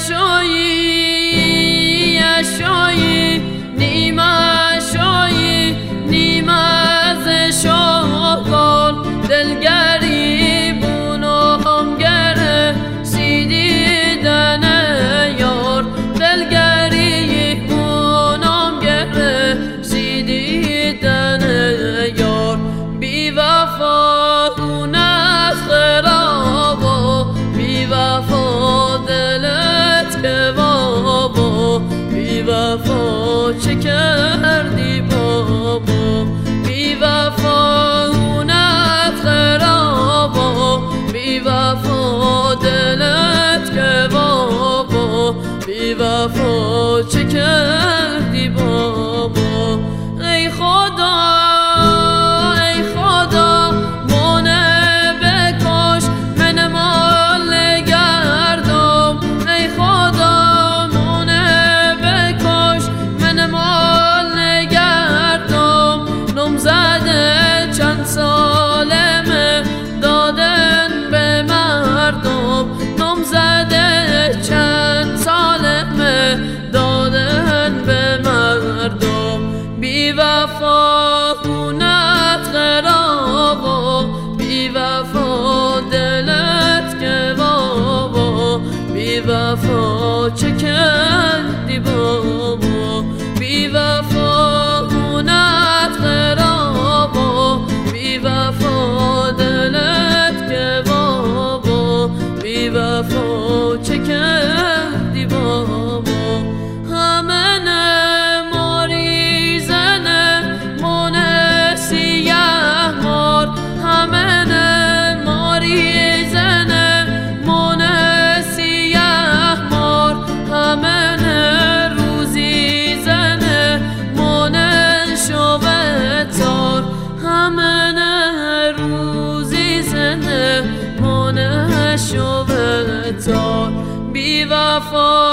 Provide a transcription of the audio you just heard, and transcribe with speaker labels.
Speaker 1: اشایی نیمه شایی نیمه ز شغل دلگری بونم گره سیدیدن یار دلگری بونم گره سیدیدن یار بی وفا خونت خرابا بی وفا دلت که بابا بی وفا چه کردی بابا بی وفا خونت خرابا بی وفا دلت که بابا بی وفا چه کردی بابا ای خدا ای خدا منه بکش من مال نگردم ای خدا منه بکش من مال نگردم نم زده چند سالمه دادن به مردم نم زده چند سالمه دادن به مردم بی وفا خونت خرابا بی وفا دلت که بابا بی وفا چه کردی بابا بی وفا خونت خرابا بی وفا دلت که بابا بی وفا چه کردی بابا همه بی وفا